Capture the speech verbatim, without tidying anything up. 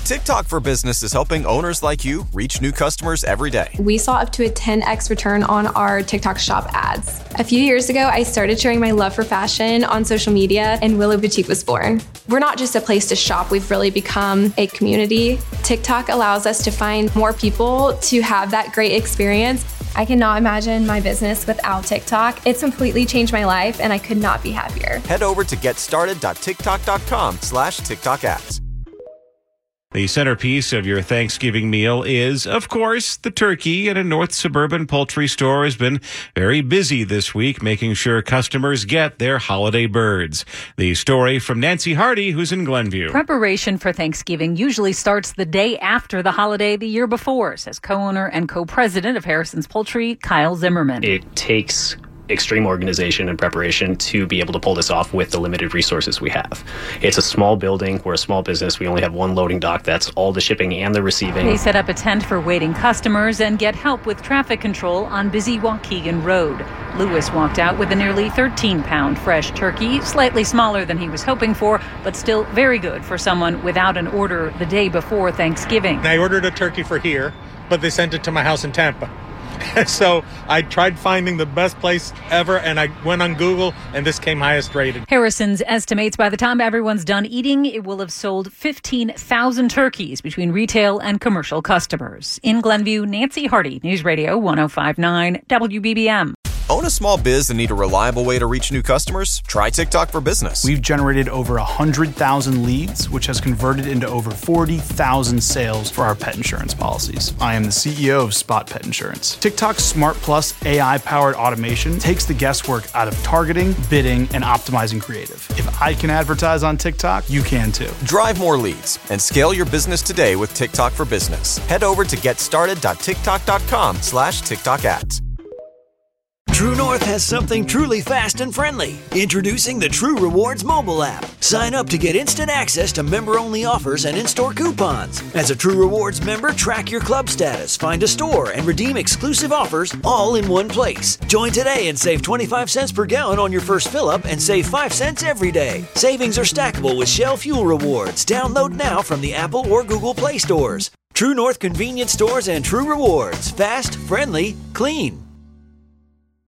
TikTok for Business is helping owners like you reach new customers every day. We saw up to a ten x return on our TikTok shop ads. A few years ago, I started sharing my love for fashion on social media, and Willow Boutique was born. We're not just a place to shop, we've really become a community. TikTok allows us to find more people to have that great experience. I cannot imagine my business without TikTok. It's completely changed my life, and I could not be happier. Head over to getstarted.tiktok.com slash TikTok ads. The centerpiece of your Thanksgiving meal is, of course, the turkey, and a North Suburban poultry store has been very busy this week making sure customers get their holiday birds. The story from Nancy Hardy, who's in Glenview. Preparation for Thanksgiving usually starts the day after the holiday the year before, says co-owner and co-president of Harrison's Poultry, Kyle Zimmerman. It takes extreme organization and preparation to be able to pull this off with the limited resources we have. It's a small building. We're a small business. We only have one loading dock. That's all the shipping and the receiving. They set up a tent for waiting customers and get help with traffic control on busy Waukegan Road. Lewis walked out with a nearly thirteen pound fresh turkey, slightly smaller than he was hoping for, but still very good for someone without an order the day before Thanksgiving. I ordered a turkey for here, but they sent it to my house in Tampa. So I tried finding the best place ever, and I went on Google, and this came highest rated. Harrison's estimates by the time everyone's done eating, it will have sold fifteen thousand turkeys between retail and commercial customers. In Glenview, Nancy Hardy, News Radio one oh five point nine W B B M. Own a small biz and need a reliable way to reach new customers? Try TikTok for Business. We've generated over one hundred thousand leads, which has converted into over forty thousand sales for our pet insurance policies. I am the C E O of Spot Pet Insurance. TikTok's Smart Plus A I-powered automation takes the guesswork out of targeting, bidding, and optimizing creative. If I can advertise on TikTok, you can too. Drive more leads and scale your business today with TikTok for Business. Head over to getstarted.tiktok.com slash TikTok ads. True North has something truly fast and friendly. Introducing the True Rewards mobile app. Sign up to get instant access to member-only offers and in-store coupons. As a True Rewards member, track your club status, find a store, and redeem exclusive offers all in one place. Join today and save twenty-five cents per gallon on your first fill-up and save five cents every day. Savings are stackable with Shell Fuel Rewards. Download now from the Apple or Google Play stores. True North convenience stores and True Rewards. Fast, friendly, clean.